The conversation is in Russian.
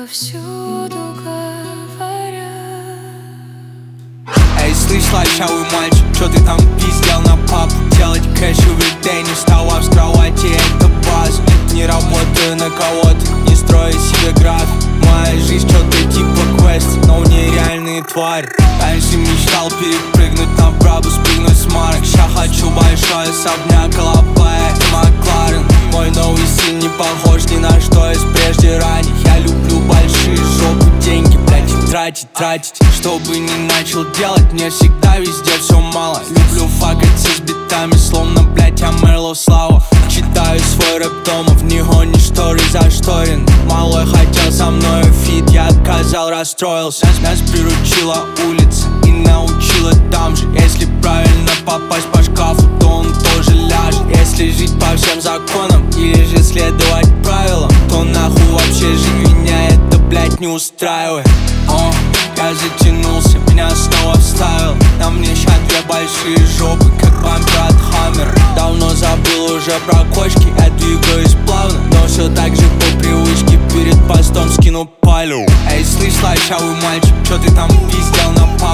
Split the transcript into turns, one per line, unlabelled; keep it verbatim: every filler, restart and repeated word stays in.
повсюду говорят.
Эй, слышь, слащавый мальчик, чё ты там пиздел на папу? Делать кэш everyday, не вставав с кровати, это база. Не работаю на кого-то, не строю себе график. Моя жизнь чё-то типа квест, но нереальные твари. Раньше мечтал перепрыгнуть на брабу, спрыгнуть с марок. Ща хочу большой особняк, голубая и Макларен. Мой новый стиль не похож ни на что из прежде ранних. Я люблю большие жопы, деньги, блять, и тратить, тратить. Что бы ни начал делать, мне всегда везде все мало. Люблю факаться с битами, словно, блять, я Мерлоу Слава. Читаю свой рэп дома, в него ничто зашторен. Малой хотел со мной фит, я отказал, расстроился. Нас приручила улица и научила там же. Если правильно попасть по шкафу, то он тоже ляжет. Если жить по всем законам или же следовать правилам, то нахуй вообще жить, меня это, блять, не устраивает. О, я затянулся, меня снова вставил. На мне ща две большие жопы, как бампер от Хаммера. Давно забыл уже про кочки, я двигаюсь плавно, но все так же по привычке перед постом скину палю. Эй, слышь, слащавый мальчик, чё ты там пиздел на папу?